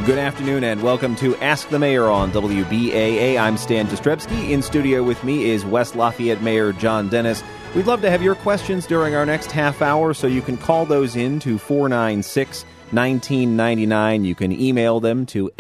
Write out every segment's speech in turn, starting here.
Good afternoon and welcome to Ask the Mayor on WBAA. I'm Stan Jastrzebski. In studio with me is West Lafayette Mayor John Dennis. We'd love to have your questions during our next half hour, so you can call those in to 496-1999. You can email them to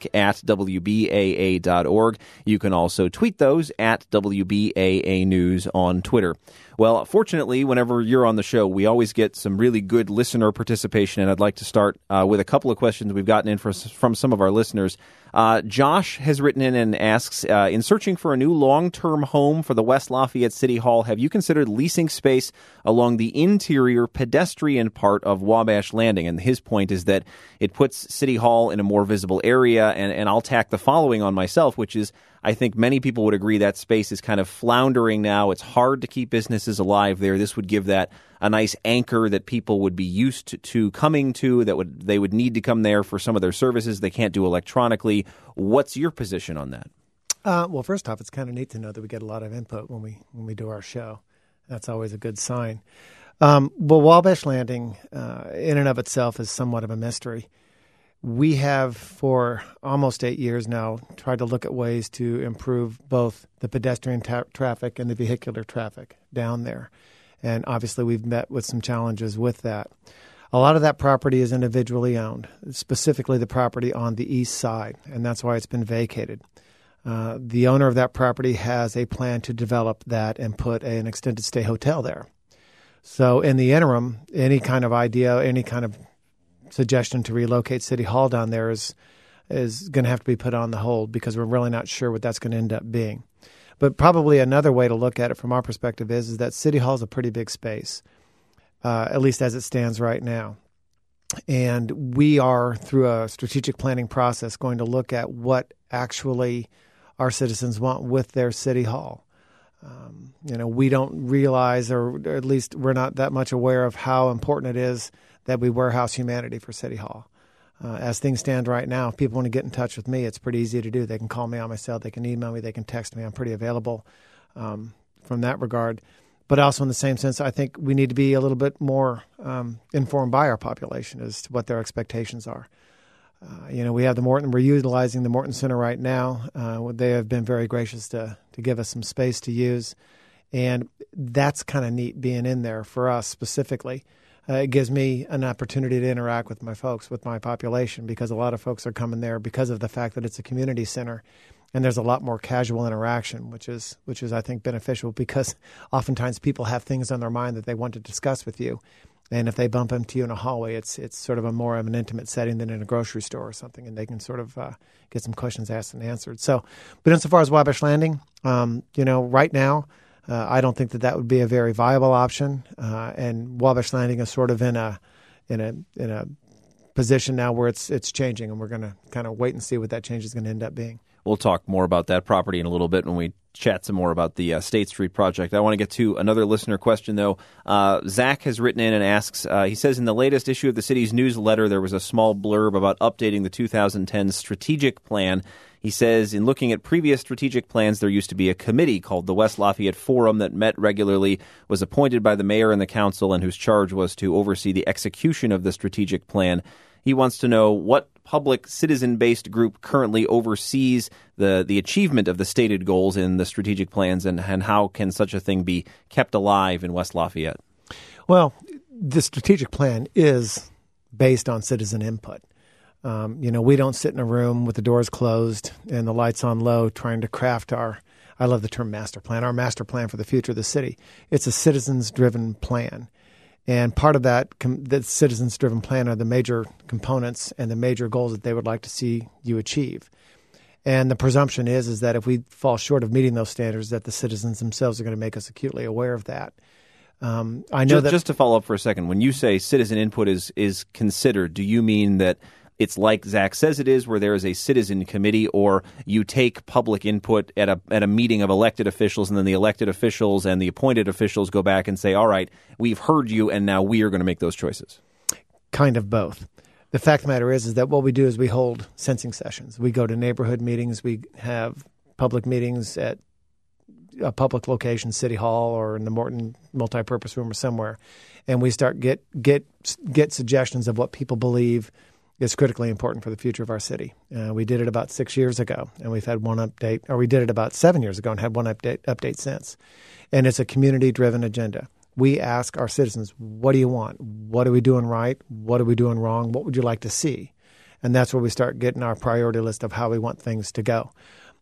ask@wbaa.org. You can also tweet those at WBAA News on Twitter. Well, fortunately, whenever you're on the show, we always get some really good listener participation, and I'd like to start with a couple of questions we've gotten in from some of our listeners. Josh has written in and asks, in searching for a new long-term home for the West Lafayette City Hall, have you considered leasing space along the interior pedestrian part of Wabash Landing? And his point is that it puts City Hall in a more visible area, and I'll tack the following on myself, which is I think many people would agree that space is kind of floundering now. It's hard to keep businesses alive there. This would give that a nice anchor that people would be used to coming to, they would need to come there for some of their services they can't do electronically. What's your position on that? Well, first off, it's kind of neat to know that we get a lot of input when we do our show. That's always a good sign. Well, Wabash Landing, in and of itself, is somewhat of a mystery. We have, for almost 8 years now, tried to look at ways to improve both the pedestrian traffic and the vehicular traffic down there. And obviously, we've met with some challenges with that. A lot of that property is individually owned, specifically the property on the east side, and that's why it's been vacated. The owner of that property has a plan to develop that and put an extended stay hotel there. So in the interim, any kind of idea, any kind of suggestion to relocate City Hall down there is going to have to be put on the hold because we're really not sure what that's going to end up being. But probably another way to look at it from our perspective is that City Hall is a pretty big space, at least as it stands right now. And we are, through a strategic planning process, going to look at what actually our citizens want with their City Hall. We don't realize, or at least we're not that much aware of how important it is that we warehouse humanity for City Hall. As things stand right now, if people want to get in touch with me, it's pretty easy to do. They can call me on my cell, they can email me, they can text me. I'm pretty available from that regard. But also in the same sense, I think we need to be a little bit more informed by our population as to what their expectations are. We have the Morton. We're utilizing the Morton Center right now. They have been very gracious to give us some space to use. And that's kind of neat being in there for us specifically. It gives me an opportunity to interact with my folks, with my population, because a lot of folks are coming there because of the fact that it's a community center, and there's a lot more casual interaction, which is I think beneficial because oftentimes people have things on their mind that they want to discuss with you, and if they bump into you in a hallway, it's sort of a more of an intimate setting than in a grocery store or something, and they can sort of get some questions asked and answered. So, but insofar as Wabash Landing, right now, I don't think that would be a very viable option, and Wabash Landing is sort of in a position now where it's changing, and we're going to kind of wait and see what that change is going to end up being. We'll talk more about that property in a little bit when we chat some more about the State Street project. I want to get to another listener question, though. Zach has written in and asks, he says, in the latest issue of the city's newsletter, there was a small blurb about updating the 2010 strategic plan. He says, in looking at previous strategic plans, there used to be a committee called the West Lafayette Forum that met regularly, was appointed by the mayor and the council, and whose charge was to oversee the execution of the strategic plan. He wants to know what public citizen-based group currently oversees the achievement of the stated goals in the strategic plans, and how can such a thing be kept alive in West Lafayette? Well, the strategic plan is based on citizen input. We don't sit in a room with the doors closed and the lights on low trying to craft I love the term master plan, our master plan for the future of the city. It's a citizens-driven plan. And part of that citizens-driven plan are the major components and the major goals that they would like to see you achieve. And the presumption is that if we fall short of meeting those standards, that the citizens themselves are going to make us acutely aware of that. I know just to follow up for a second, when you say citizen input is considered, do you mean that it's like Zach says it is, where there is a citizen committee, or you take public input at a meeting of elected officials, and then the elected officials and the appointed officials go back and say, all right, we've heard you, and now we are going to make those choices? Kind of both. The fact of the matter is that what we do is we hold sensing sessions. We go to neighborhood meetings. We have public meetings at a public location, City Hall or in the Morton multipurpose room or somewhere, and we start get suggestions of what people believe is critically important for the future of our city. We did it about 6 years ago, and we've had one update, or we did it about 7 years ago and had one update since. And it's a community-driven agenda. We ask our citizens, what do you want? What are we doing right? What are we doing wrong? What would you like to see? And that's where we start getting our priority list of how we want things to go.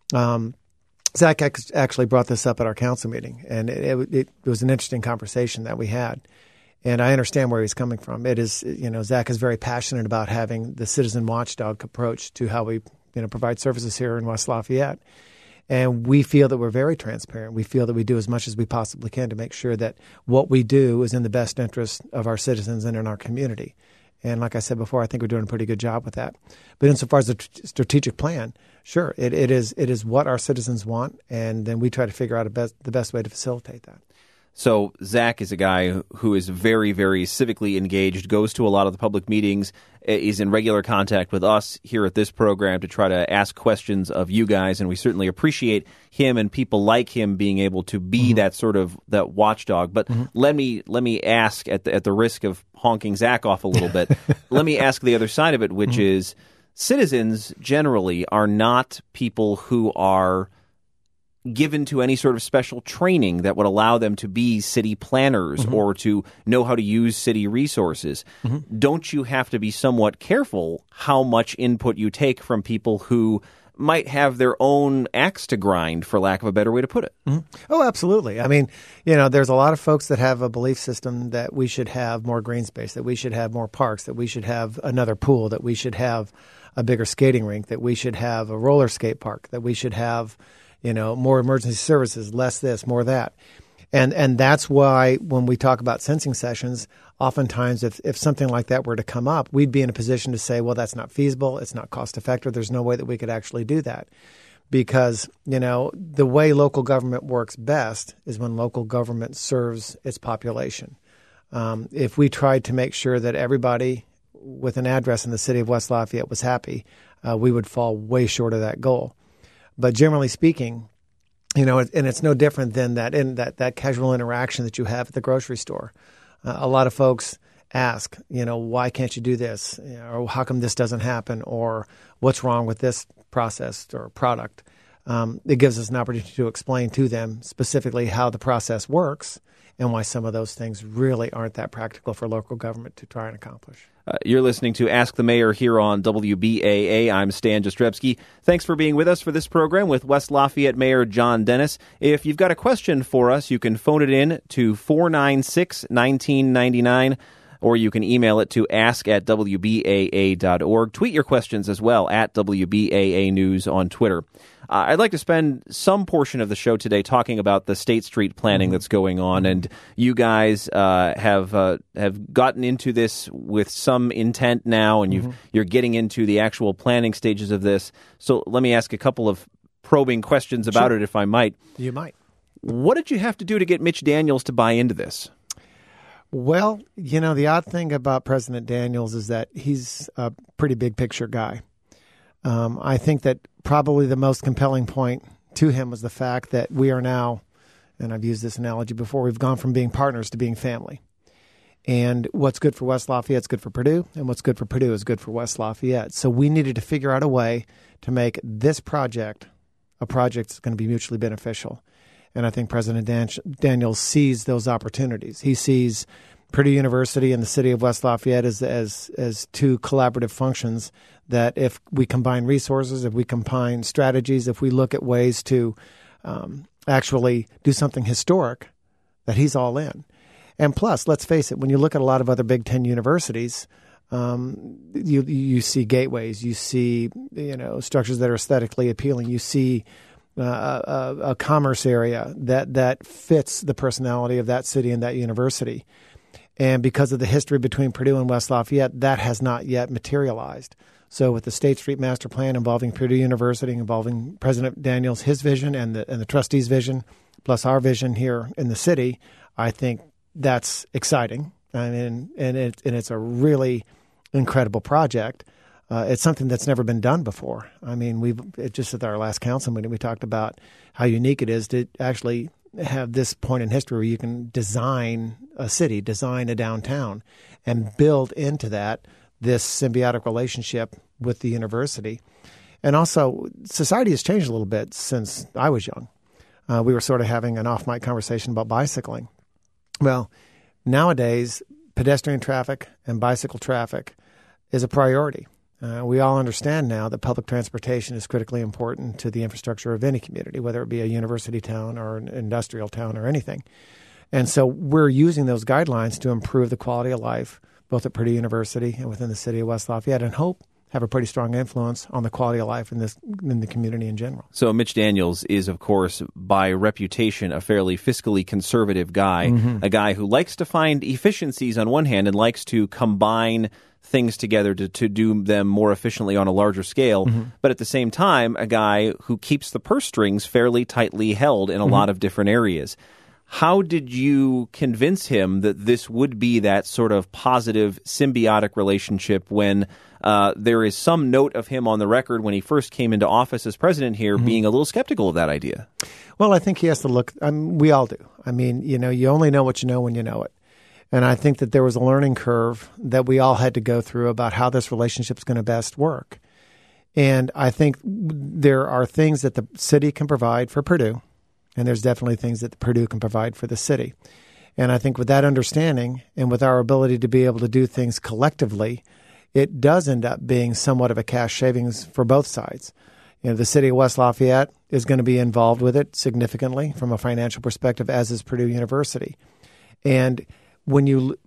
Zach actually brought this up at our council meeting, and it was an interesting conversation that we had. And I understand where he's coming from. It is, Zach is very passionate about having the citizen watchdog approach to how we, provide services here in West Lafayette. And we feel that we're very transparent. We feel that we do as much as we possibly can to make sure that what we do is in the best interest of our citizens and in our community. And like I said before, I think we're doing a pretty good job with that. But insofar as the strategic plan, sure, it is what our citizens want, and then we try to figure out the best way to facilitate that. So Zach is a guy who is very, very civically engaged, goes to a lot of the public meetings, is in regular contact with us here at this program to try to ask questions of you guys, and we certainly appreciate him and people like him being able to be that watchdog. But let me ask, at the risk of honking Zach off a little bit, let me ask the other side of it, which is citizens generally are not people who are given to any sort of special training that would allow them to be city planners or to know how to use city resources. Don't you have to be somewhat careful how much input you take from people who might have their own axe to grind, for lack of a better way to put it? Oh, absolutely. I mean, there's a lot of folks that have a belief system that we should have more green space, that we should have more parks, that we should have another pool, that we should have a bigger skating rink, that we should have a roller skate park, that we should have more emergency services, less this, more that. And that's why when we talk about sensing sessions, oftentimes if something like that were to come up, we'd be in a position to say, well, that's not feasible. It's not cost effective. There's no way that we could actually do that. Because, the way local government works best is when local government serves its population. If we tried to make sure that everybody with an address in the city of West Lafayette was happy, we would fall way short of that goal. But generally speaking, and it's no different than that casual interaction that you have at the grocery store. A lot of folks ask, why can't you do this? Or how come this doesn't happen? Or what's wrong with this process or product? It gives us an opportunity to explain to them specifically how the process works and why some of those things really aren't that practical for local government to try and accomplish. You're listening to Ask the Mayor here on WBAA. I'm Stan Jastrzebski. Thanks for being with us for this program with West Lafayette Mayor John Dennis. If you've got a question for us, you can phone it in to 496-1999, or you can email it to ask@wbaa.org. Tweet your questions as well at WBAA News on Twitter. I'd like to spend some portion of the show today talking about the State Street planning that's going on, and you guys have gotten into this with some intent now, and you're getting into the actual planning stages of this. So let me ask a couple of probing questions about it, if I might. You might. What did you have to do to get Mitch Daniels to buy into this? Well, the odd thing about President Daniels is that he's a pretty big picture guy. I think that probably the most compelling point to him was the fact that we are now, and I've used this analogy before, we've gone from being partners to being family. And what's good for West Lafayette is good for Purdue, and what's good for Purdue is good for West Lafayette. So we needed to figure out a way to make this project a project that's going to be mutually beneficial. And I think President Daniels sees those opportunities. He sees Purdue University and the city of West Lafayette as two collaborative functions that if we combine resources, if we combine strategies, if we look at ways to actually do something historic, that he's all in. And plus, let's face it, when you look at a lot of other Big Ten universities, you see gateways, you see structures that are aesthetically appealing, you see a commerce area that fits the personality of that city and that university. And because of the history between Purdue and West Lafayette, that has not yet materialized. So with the State Street Master Plan involving Purdue University, involving President Daniels, his vision, and the trustees' vision, plus our vision here in the city, I think that's exciting. And it's a really incredible project. It's something that's never been done before. I mean, just at our last council meeting, we talked about how unique it is to actually have this point in history where you can design a city, design a downtown, and build into that this symbiotic relationship with the university. And also, society has changed a little bit since I was young. We were sort of having an off-mic conversation about bicycling. Well, nowadays, pedestrian traffic and bicycle traffic is a priority. We all understand now that public transportation is critically important to the infrastructure of any community, whether it be a university town or an industrial town or anything. And so we're using those guidelines to improve the quality of life, both at Purdue University and within the city of West Lafayette, and hope have a pretty strong influence on the quality of life in the community in general. So Mitch Daniels is, of course, by reputation, a fairly fiscally conservative guy, a guy who likes to find efficiencies on one hand and likes to combine things together to do them more efficiently on a larger scale, but at the same time, a guy who keeps the purse strings fairly tightly held in a lot of different areas. How did you convince him that this would be that sort of positive, symbiotic relationship when there is some note of him on the record when he first came into office as president here being a little skeptical of that idea? Well, I think he has to look, we all do. I mean, you only know what you know when you know it. And I think that there was a learning curve that we all had to go through about how this relationship is going to best work. And I think there are things that the city can provide for Purdue, and there's definitely things that Purdue can provide for the city. And I think with that understanding and with our ability to be able to do things collectively, it does end up being somewhat of a cash savings for both sides. The city of West Lafayette is going to be involved with it significantly from a financial perspective, as is Purdue University. And when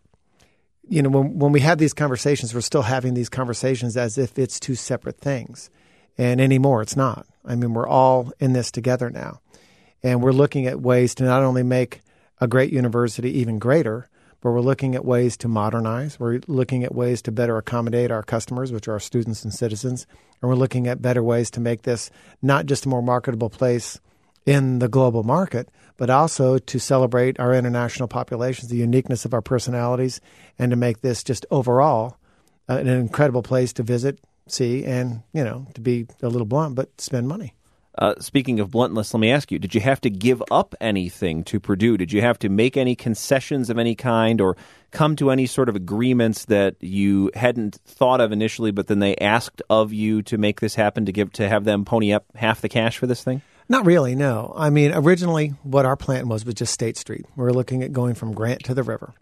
when we have these conversations, we're still having these conversations as if it's two separate things. And anymore, it's not. I mean, we're all in this together now. And we're looking at ways to not only make a great university even greater, but we're looking at ways to modernize. We're looking at ways to better accommodate our customers, which are our students and citizens. And we're looking at better ways to make this not just a more marketable place in the global market, but also to celebrate our international populations, the uniqueness of our personalities, and to make this just overall an incredible place to visit, see, and, to be a little blunt, but spend money. Speaking of bluntness, let me ask you, did you have to give up anything to Purdue? Did you have to make any concessions of any kind or come to any sort of agreements that you hadn't thought of initially, but then they asked of you to make this happen, to have them pony up half the cash for this thing? Not really, no. I mean, originally what our plan was just State Street. We were looking at going from Grant to the river.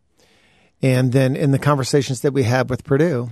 And then in the conversations that we had with Purdue,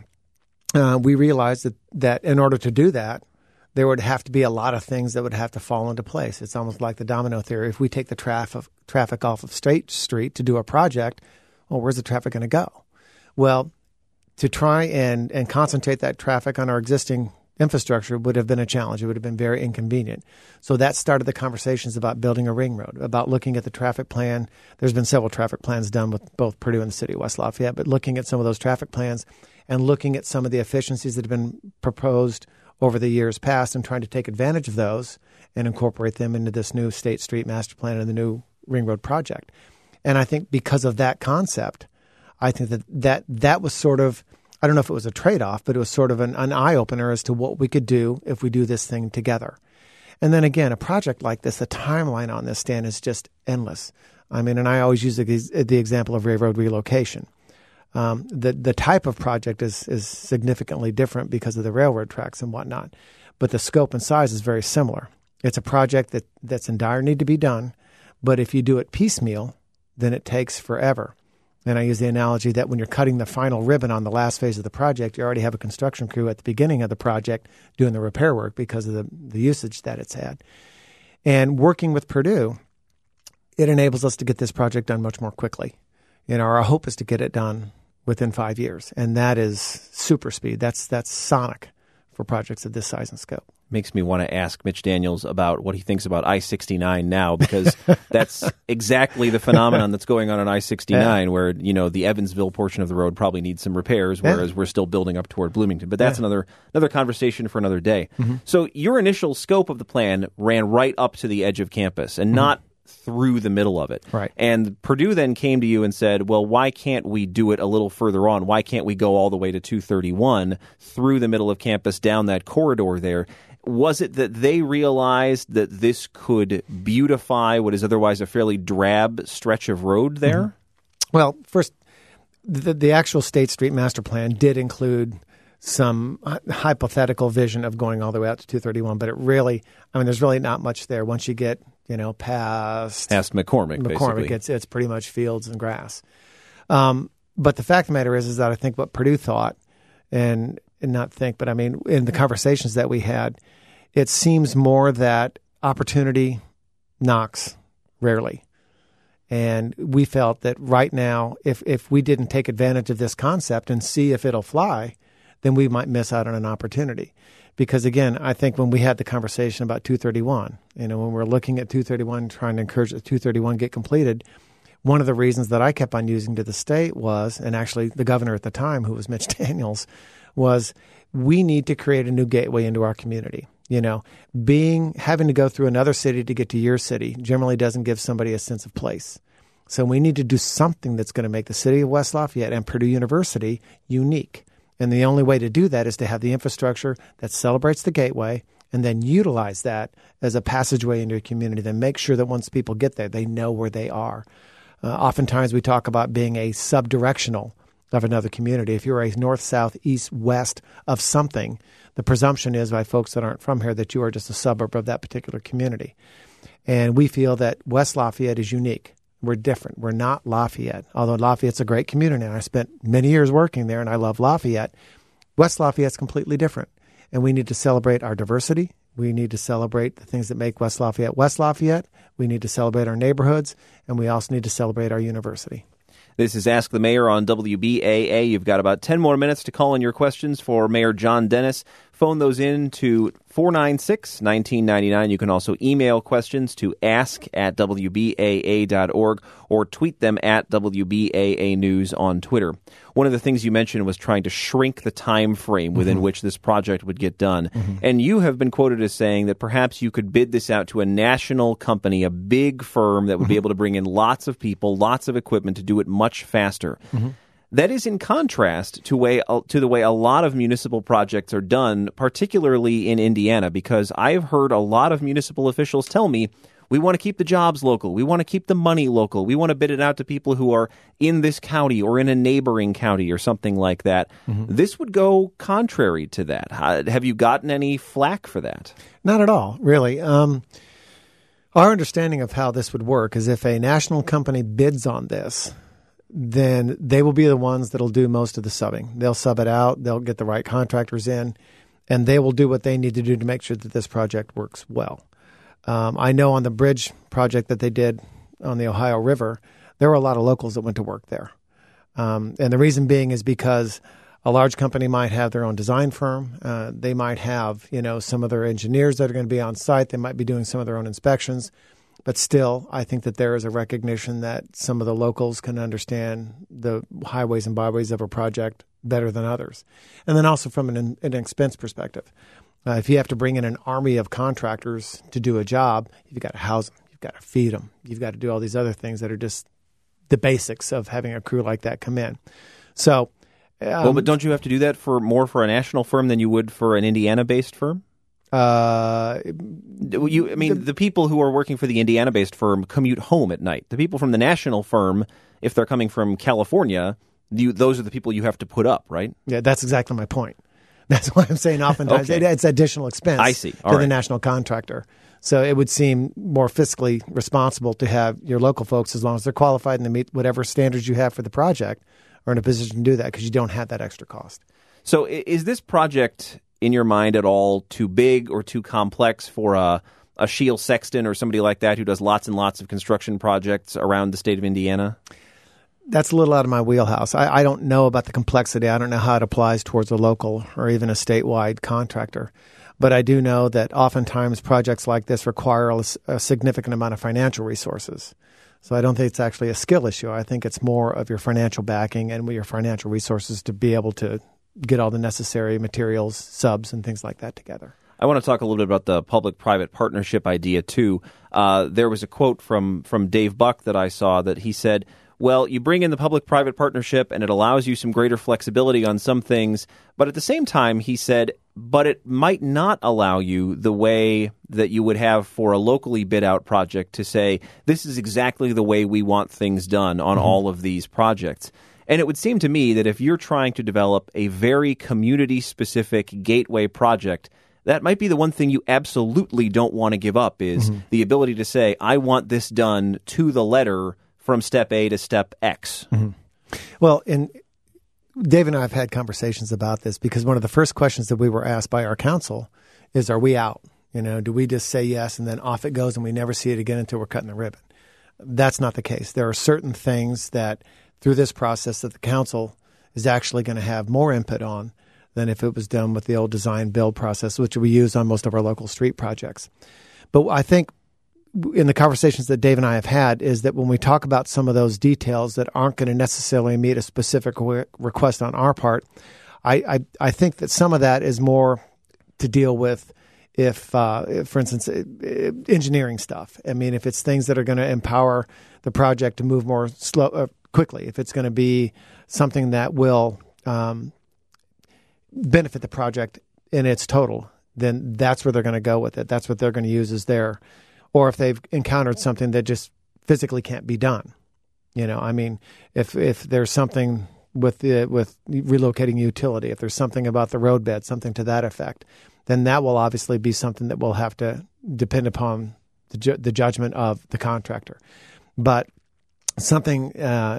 we realized that in order to do that, there would have to be a lot of things that would have to fall into place. It's almost like the domino theory. If we take the traffic off of State Street to do a project, well, where's the traffic going to go? Well, to try and concentrate that traffic on our existing infrastructure would have been a challenge. It would have been very inconvenient. So that started the conversations about building a ring road, about looking at the traffic plan. There's been several traffic plans done with both Purdue and the city of West Lafayette, but looking at some of those traffic plans and looking at some of the efficiencies that have been proposed over the years past and trying to take advantage of those and incorporate them into this new State Street master plan and the new ring road project. And I think because of that concept, I think that was sort of, I don't know if it was a trade-off, but it was sort of an eye-opener as to what we could do if we do this thing together. And then again, a project like this, the timeline on this, Stan, is just endless. I mean, and I always use the example of railroad relocation. The type of project is significantly different because of the railroad tracks and whatnot, but the scope and size is very similar. It's a project that's in dire need to be done, but if you do it piecemeal, then it takes forever. And I use the analogy that when you're cutting the final ribbon on the last phase of the project, you already have a construction crew at the beginning of the project doing the repair work because of the usage that it's had. And working with Purdue, it enables us to get this project done much more quickly. Our hope is to get it done within 5 years, and that is super speed. That's sonic for projects of this size and scope. Makes me want to ask Mitch Daniels about what he thinks about I-69 now, because that's exactly the phenomenon that's going on I-69, where, the Evansville portion of the road probably needs some repairs, whereas we're still building up toward Bloomington. But that's another conversation for another day. Mm-hmm. So your initial scope of the plan ran right up to the edge of campus and not through the middle of it. Right. And Purdue then came to you and said, well, why can't we do it a little further on? Why can't we go all the way to 231 through the middle of campus down that corridor there? Was it that they realized that this could beautify what is otherwise a fairly drab stretch of road there? Mm-hmm. Well, first, the actual State Street master plan did include some hypothetical vision of going all the way out to 231. But it really, there's really not much there. Once you get, past McCormick, basically. It's pretty much fields and grass. But the fact of the matter is that I think what Purdue thought, and not think, but in the conversations that we had, it seems more that opportunity knocks rarely. And we felt that right now, if we didn't take advantage of this concept and see if it'll fly, then we might miss out on an opportunity. Because again, I think when we had the conversation about 231, when we're looking at 231, trying to encourage that 231 get completed, one of the reasons that I kept on using to the state was, and actually the governor at the time, who was Mitch Daniels, was we need to create a new gateway into our community. Having to go through another city to get to your city generally doesn't give somebody a sense of place. So we need to do something that's going to make the city of West Lafayette and Purdue University unique. And the only way to do that is to have the infrastructure that celebrates the gateway and then utilize that as a passageway into a community. Then make sure that once people get there, they know where they are. Oftentimes we talk about being a subdirectional of another community. If you're a north, south, east, west of something, the presumption is by folks that aren't from here that you are just a suburb of that particular community. And we feel that West Lafayette is unique. We're different. We're not Lafayette. Although Lafayette's a great community, and I spent many years working there, and I love Lafayette. West Lafayette's completely different. And we need to celebrate our diversity. We need to celebrate the things that make West Lafayette. We need to celebrate our neighborhoods, and we also need to celebrate our university. This is Ask the Mayor on WBAA. You've got about 10 more minutes to call in your questions for Mayor John Dennis. Phone those in to 496-1999. You can also email questions to ask@wbaa.org or tweet them at WBAA News on Twitter. One of the things you mentioned was trying to shrink the time frame within which this project would get done. And you have been quoted as saying that perhaps you could bid this out to a national company, a big firm that would be able to bring in lots of people, lots of equipment to do it much faster. That is in contrast to the way a lot of municipal projects are done, particularly in Indiana, because I've heard a lot of municipal officials tell me, we want to keep the jobs local. We want to keep the money local. We want to bid it out to people who are in this county or in a neighboring county or something like that. This would go contrary to that. Have you gotten any flack for that? Not at all, really. Our understanding of how this would work is if a national company bids on this, then they will be the ones that will do most of the subbing. They'll sub it out. They'll get the right contractors in, and they will do what they need to do to make sure that this project works well. I know on the bridge project that they did on the Ohio River, there were a lot of locals that went to work there. And the reason being is because a large company might have their own design firm. They might have, some of their engineers that are going to be on site. They might be doing some of their own inspections. But still, I think that there is a recognition that some of the locals can understand the highways and byways of a project better than others. And then also from an expense perspective. If you have to bring in an army of contractors to do a job, you've got to house them, you've got to feed them, you've got to do all these other things that are just the basics of having a crew like that come in. So, but don't you have to do that for a national firm than you would for an Indiana-based firm? The people who are working for the Indiana-based firm commute home at night. The people from the national firm, if they're coming from California, those are the people you have to put up, right? Yeah, that's exactly my point. That's why I'm saying oftentimes it's additional expense to the national contractor. So it would seem more fiscally responsible to have your local folks, as long as they're qualified and they meet whatever standards you have for the project, are in a position to do that because you don't have that extra cost. So is this project, in your mind, at all too big or too complex for a Sheil Sexton or somebody like that who does lots and lots of construction projects around the state of Indiana? That's a little out of my wheelhouse. I don't know about the complexity. I don't know how it applies towards a local or even a statewide contractor. But I do know that oftentimes projects like this require a significant amount of financial resources. So I don't think it's actually a skill issue. I think it's more of your financial backing and your financial resources to be able to get all the necessary materials, subs, and things like that together. I want to talk a little bit about the public-private partnership idea, too. There was a quote from Dave Buck that I saw that he said, well, you bring in the public-private partnership and it allows you some greater flexibility on some things, but at the same time, he said, but it might not allow you the way that you would have for a locally bid-out project to say, this is exactly the way we want things done on all of these projects. And it would seem to me that if you're trying to develop a very community-specific gateway project, that might be the one thing you absolutely don't want to give up is the ability to say, I want this done to the letter from step A to step X. Well, Dave and I have had conversations about this because one of the first questions that we were asked by our council is, are we out? Do we just say yes and then off it goes and we never see it again until we're cutting the ribbon? That's not the case. There are certain things that through this process that the council is actually going to have more input on than if it was done with the old design build process, which we use on most of our local street projects. But I think in the conversations that Dave and I have had is that when we talk about some of those details that aren't going to necessarily meet a specific request on our part, I think that some of that is more to deal with if for instance, engineering stuff. I mean, if it's things that are going to empower the project to move more quickly, if it's going to be something that will benefit the project in its total, then that's where they're going to go with it. That's what they're going to use as their, or if they've encountered something that just physically can't be done. I mean, if there's something with relocating utility, if there's something about the roadbed, something to that effect, then that will obviously be something that will have to depend upon the judgment of the contractor. But something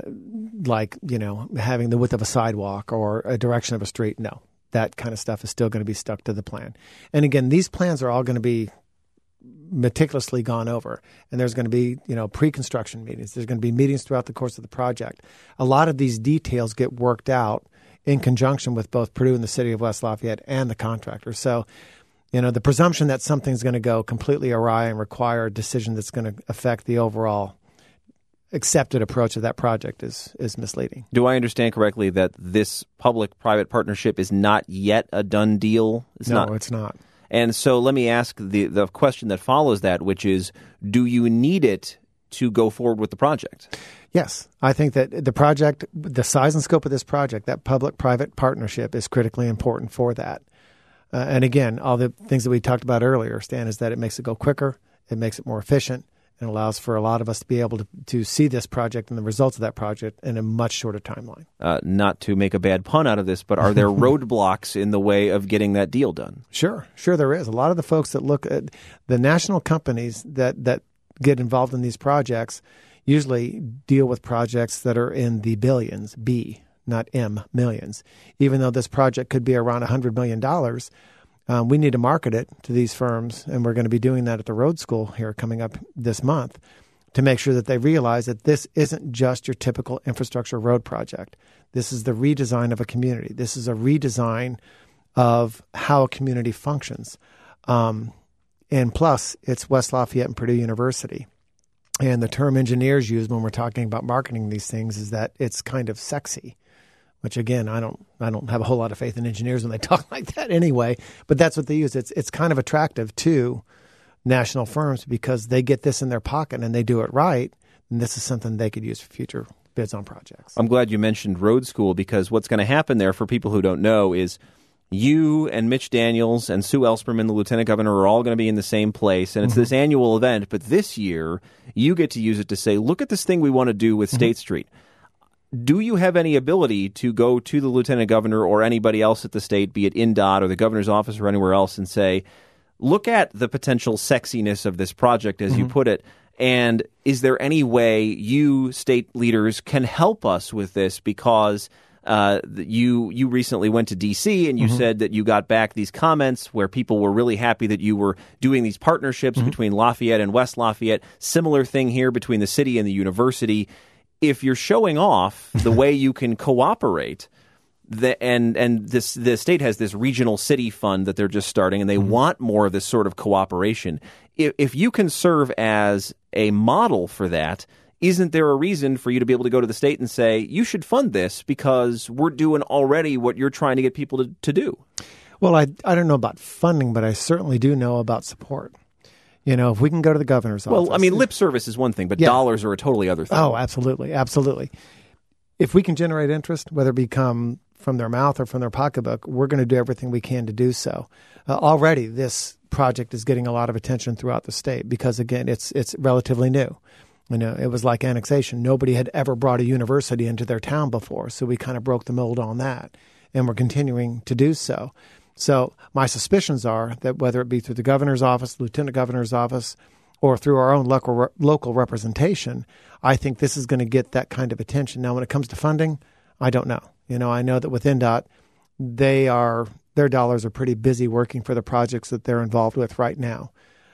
like, having the width of a sidewalk or a direction of a street, no. That kind of stuff is still going to be stuck to the plan. And again, these plans are all going to be meticulously gone over. And there's going to be, pre-construction meetings. There's going to be meetings throughout the course of the project. A lot of these details get worked out in conjunction with both Purdue and the city of West Lafayette and the contractor. So, the presumption that something's going to go completely awry and require a decision that's going to affect the overall accepted approach of that project is misleading. Do I understand correctly that this public-private partnership is not yet a done deal? It's not. And so let me ask the question that follows that, which is, do you need it to go forward with the project? Yes. I think that the project, the size and scope of this project, that public-private partnership is critically important for that. And again, all the things that we talked about earlier, Stan, is that it makes it go quicker, it makes it more efficient, and allows for a lot of us to be able to see this project and the results of that project in a much shorter timeline. Not to make a bad pun out of this, but are there roadblocks in the way of getting that deal done? Sure there is. A lot of the folks that look at the national companies that get involved in these projects usually deal with projects that are in the billions, B, not M, millions. Even though this project could be around $100 million, we need to market it to these firms, and we're going to be doing that at the road school here coming up this month to make sure that they realize that this isn't just your typical infrastructure road project. This is the redesign of a community. This is a redesign of how a community functions. And plus, it's West Lafayette and Purdue University. And the term engineers use when we're talking about marketing these things is that it's kind of sexy. Which again, I don't have a whole lot of faith in engineers when they talk like that anyway. But that's what they use. It's kind of attractive to national firms because they get this in their pocket and they do it right. And this is something they could use for future bids on projects. I'm glad you mentioned road school because what's going to happen there for people who don't know is you and Mitch Daniels and Sue Ellspermann, the lieutenant governor, are all going to be in the same place. And it's this annual event. But this year, you get to use it to say, look at this thing we want to do with State Street. Do you have any ability to go to the lieutenant governor or anybody else at the state, be it INDOT or the governor's office or anywhere else, and say, look at the potential sexiness of this project, as you put it, and is there any way you state leaders can help us with this because you recently went to D.C. and you said that you got back these comments where people were really happy that you were doing these partnerships between Lafayette and West Lafayette. Similar thing here between the city and the university. If you're showing off the way you can cooperate, the state has this regional city fund that they're just starting, and they want more of this sort of cooperation. If you can serve as a model for that, isn't there a reason for you to be able to go to the state and say, you should fund this because we're doing already what you're trying to get people to do? Well, I don't know about funding, but I certainly do know about support. If we can go to the governor's office. Well, I mean, lip service is one thing, but dollars are a totally other thing. Oh, absolutely. Absolutely. If we can generate interest, whether it come from their mouth or from their pocketbook, we're going to do everything we can to do so. Already, this project is getting a lot of attention throughout the state because, again, it's relatively new. It was like annexation. Nobody had ever brought a university into their town before, so we kind of broke the mold on that, and we're continuing to do so. So my suspicions are that whether it be through the governor's office, lieutenant governor's office, or through our own local representation, I think this is going to get that kind of attention. Now, when it comes to funding, I don't know. I know that with NDOT, their dollars are pretty busy working for the projects that they're involved with right now.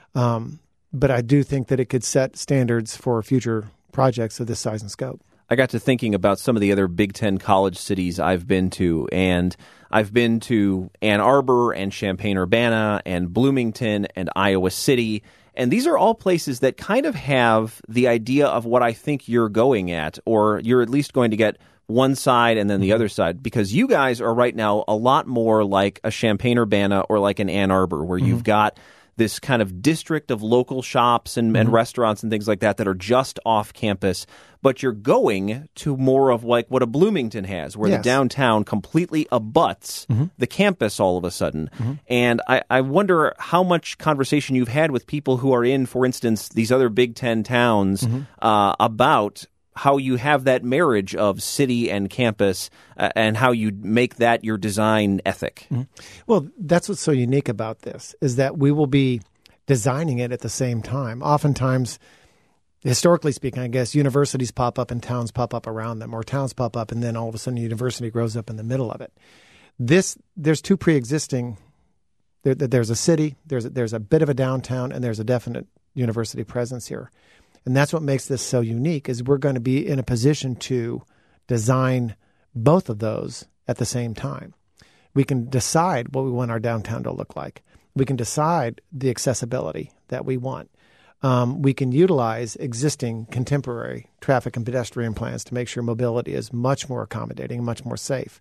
But I do think that it could set standards for future projects of this size and scope. I got to thinking about some of the other Big Ten college cities I've been to, and I've been to Ann Arbor and Champaign-Urbana and Bloomington and Iowa City, and these are all places that kind of have the idea of what I think you're going at, or you're at least going to get one side and then the other side, because you guys are right now a lot more like a Champaign-Urbana or like an Ann Arbor, where you've got this kind of district of local shops and restaurants and things like that are just off campus, but you're going to more of like what a Bloomington has, where the downtown completely abuts the campus all of a sudden. And I wonder how much conversation you've had with people who are in, for instance, these other Big Ten towns about how you have that marriage of city and campus and how you make that your design ethic. Well, that's what's so unique about this, is that we will be designing it at the same time. Oftentimes, historically speaking, I guess, universities pop up and towns pop up around them, or towns pop up and then all of a sudden a university grows up in the middle of it. There's two pre-existing, there's a city, there's a bit of a downtown, and there's a definite university presence here. And that's what makes this so unique, is we're going to be in a position to design both of those at the same time. We can decide what we want our downtown to look like. We can decide the accessibility that we want. We can utilize existing contemporary traffic and pedestrian plans to make sure mobility is much more accommodating, much more safe.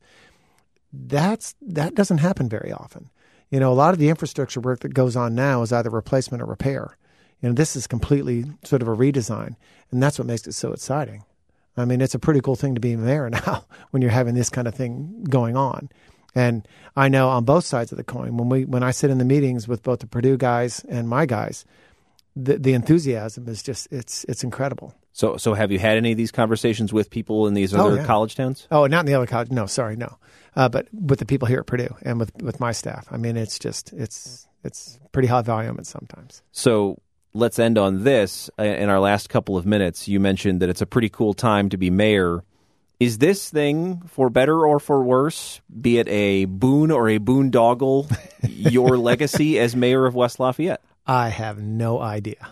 That doesn't happen very often. A lot of the infrastructure work that goes on now is either replacement or repair. This is completely sort of a redesign, and that's what makes it so exciting. I mean, it's a pretty cool thing to be there now when you're having this kind of thing going on. And I know on both sides of the coin, when I sit in the meetings with both the Purdue guys and my guys, the enthusiasm is just it's incredible. So have you had any of these conversations with people in these other college towns? Oh, not in the other college. No, sorry, no. But with the people here at Purdue and with my staff. I mean, it's pretty high volume at sometimes. So let's end on this. In our last couple of minutes, you mentioned that it's a pretty cool time to be mayor. Is this thing, for better or for worse, be it a boon or a boondoggle, your legacy as mayor of West Lafayette? I have no idea.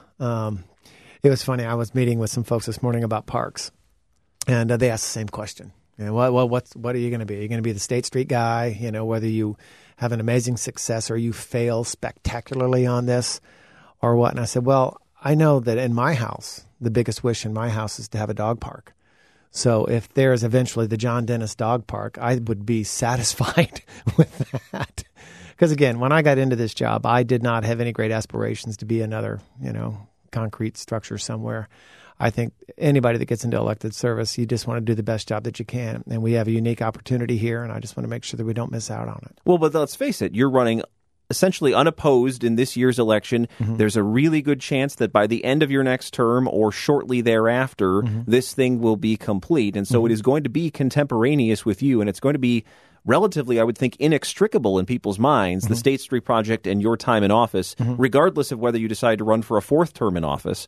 It was funny. I was meeting with some folks this morning about parks, and they asked the same question. What are you going to be? Are you going to be the State Street guy? Whether you have an amazing success or you fail spectacularly on this, or what? And I said, well, I know that in my house, the biggest wish in my house is to have a dog park. So if there is eventually the John Dennis Dog Park, I would be satisfied with that. Because again, when I got into this job, I did not have any great aspirations to be another, concrete structure somewhere. I think anybody that gets into elected service, you just want to do the best job that you can. And we have a unique opportunity here, and I just want to make sure that we don't miss out on it. Well, but let's face it, you're running essentially unopposed in this year's election. There's a really good chance that by the end of your next term or shortly thereafter, this thing will be complete. And so it is going to be contemporaneous with you, and it's going to be relatively, I would think, inextricable in people's minds, the State Street Project and your time in office, regardless of whether you decide to run for a fourth term in office.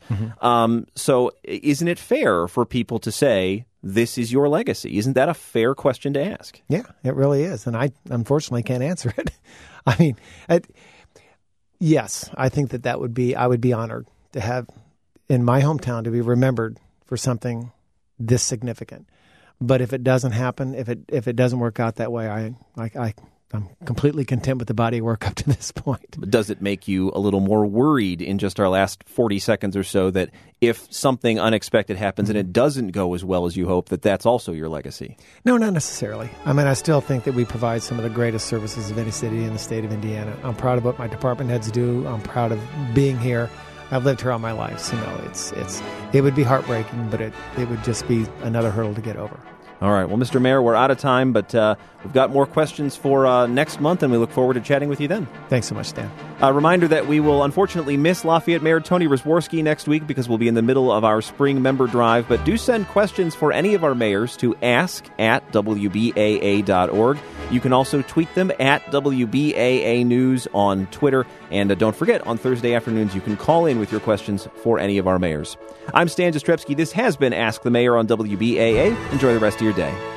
So isn't it fair for people to say, this is your legacy? Isn't that a fair question to ask? Yeah, it really is. And I unfortunately can't answer it. I mean, yes, I think that would be, I would be honored to have in my hometown to be remembered for something this significant. But if it doesn't happen, if it doesn't work out that way, I'm completely content with the body of work up to this point. But does it make you a little more worried in just our last 40 seconds or so that if something unexpected happens and it doesn't go as well as you hope, that's also your legacy? No, not necessarily. I mean, I still think that we provide some of the greatest services of any city in the state of Indiana. I'm proud of what my department heads do. I'm proud of being here. I've lived here all my life, so it would be heartbreaking, but it would just be another hurdle to get over. All right. Well, Mr. Mayor, we're out of time, but we've got more questions for next month, and we look forward to chatting with you then. Thanks so much, Dan. A reminder that we will unfortunately miss Lafayette Mayor Tony Rosworski next week because we'll be in the middle of our spring member drive, but do send questions for any of our mayors to ask@wbaa.org. You can also tweet them at WBAA News on Twitter. And don't forget, on Thursday afternoons, you can call in with your questions for any of our mayors. I'm Stan Jastrzebski. This has been Ask the Mayor on WBAA. Enjoy the rest of your day.